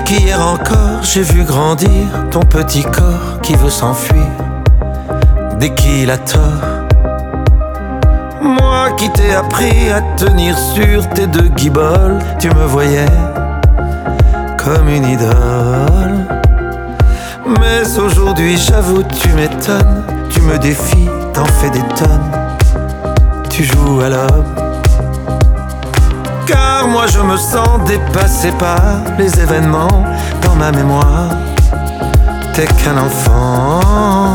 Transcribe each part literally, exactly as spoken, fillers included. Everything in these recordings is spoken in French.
qu'hier encore j'ai vu grandir ton petit corps qui veut s'enfuir dès qu'il a tort. Moi qui t'ai appris à tenir sur tes deux guiboles, tu me voyais comme une idole. Mais aujourd'hui j'avoue tu m'étonnes, tu me défies, t'en fais des tonnes, tu joues à l'homme. Car moi je me sens dépassé par les événements dans ma mémoire. T'es qu'un enfant.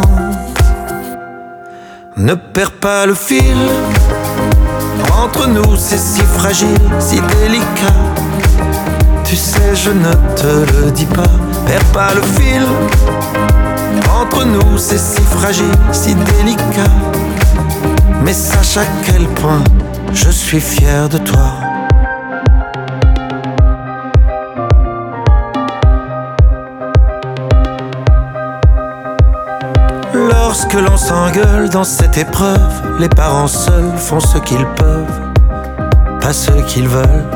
Ne perds pas le fil, entre nous c'est si fragile, si délicat. Tu sais je ne te le dis pas, perds pas le fil. Entre nous c'est si fragile, si délicat. Mais sache à quel point je suis fier de toi. Lorsque l'on s'engueule dans cette épreuve, les parents seuls font ce qu'ils peuvent, pas ce qu'ils veulent.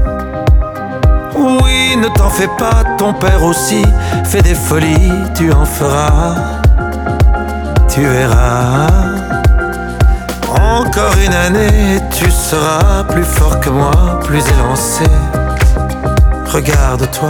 Oui, ne t'en fais pas, ton père aussi fait des folies, tu en feras, tu verras. Encore une année et tu seras plus fort que moi, plus élancé. Regarde-toi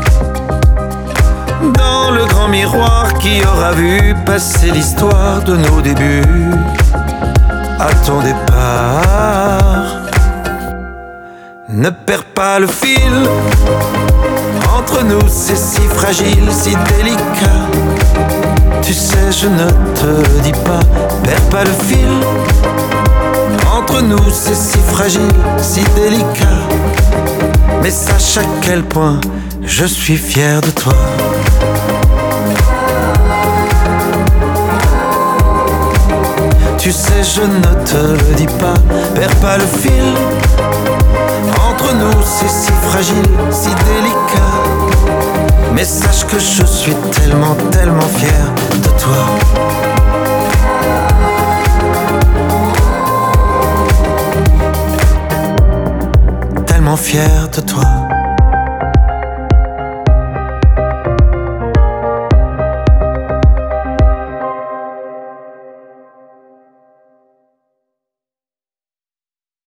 dans le grand miroir qui aura vu passer l'histoire de nos débuts à ton départ. Ne perds pas le fil, entre nous c'est si fragile, si délicat. Tu sais je ne te le dis pas, perds pas le fil. Entre nous c'est si fragile, si délicat. Mais sache à quel point je suis fier de toi. Tu sais je ne te le dis pas, perds pas le fil. Entre nous c'est si fragile, si délicat. Mais sache que je suis tellement, tellement fier de toi. Tellement fier de toi.